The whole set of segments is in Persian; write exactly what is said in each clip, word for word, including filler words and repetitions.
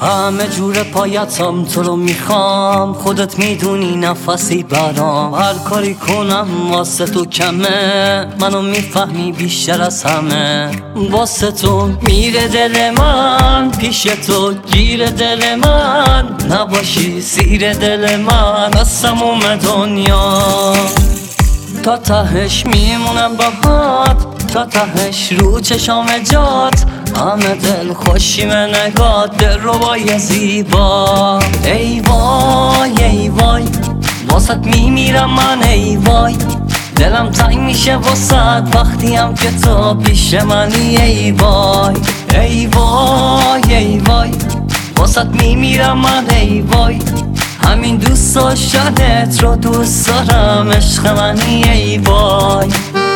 همه جور پایتم تو رو میخوام، خودت میدونی نفسی برام. هر کاری کنم واسه تو کمه، منو میفهمی بیشتر از همه. واسه تو میره دل من، پیش تو گیر دل من. نباشی سیر دل من از تموم دنیا. تا تهش میمونم باهات، تا تهش رو چشام جات. همه دل خوشیم نگات، دل ربای زیبا. ای وای ای وای واسط میمیرم من، ای وای دلم تنگ میشه واسط وقتی هم که تو پیش منی. ای وای ای وای ای وای واسط میمیرم من، ای وای همین دوست داشتنت رو دوست دارم، عشق منی. ای وای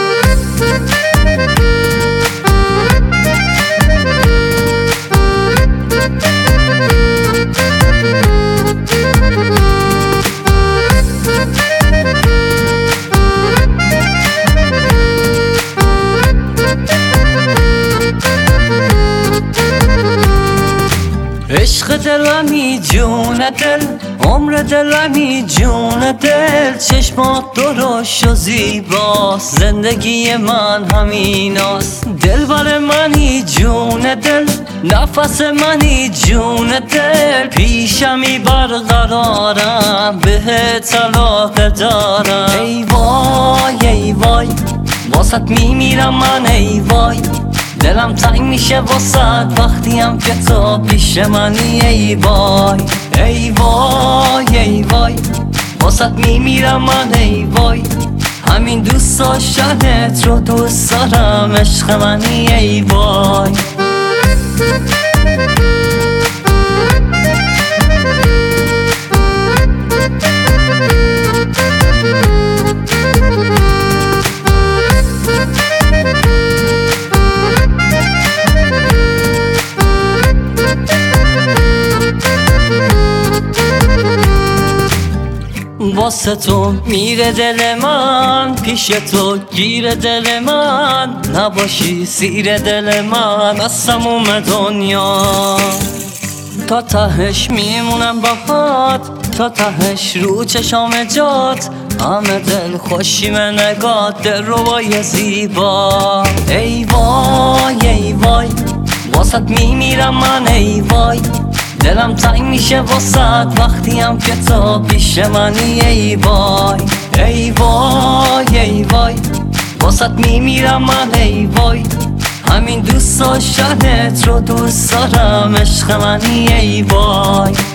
عشق دلمی جون دل، عمر دلمی جون دل. چشمات درشت و زیباست، زندگی من همیناست. دل بر منی جون دل، نفس منی جون دل. پیشمی برقرارم، بهت علاقه دارم. ای وای ای وای واسط میمیرم من، ای وای دلم تنگ میشه واسط وقتی هم که تو پیش منی. ای وای ای وای ای وای واسط میمیرم من، ای وای همین دوست داشتنت رو دوست دارم، عشق منی. ای وای واسه تو میره دل من، پیش تو گیر دل من. نباشی سیر دل من از تموم دنیا. تا تهش میمونم باهات، تا تهش رو چشام جات. همه دل خوشیم نگات، دل ربای زیبا. ای وای ای وای واسط میمیرم من، ای وای دلم تنگ میشه واسط وقتی هم که تو پیش منی. ای وای ای وای ای وای واسط میمیرم من، ای وای همین دوست داشتنت رو دوست دارم، عشق منی. ای وای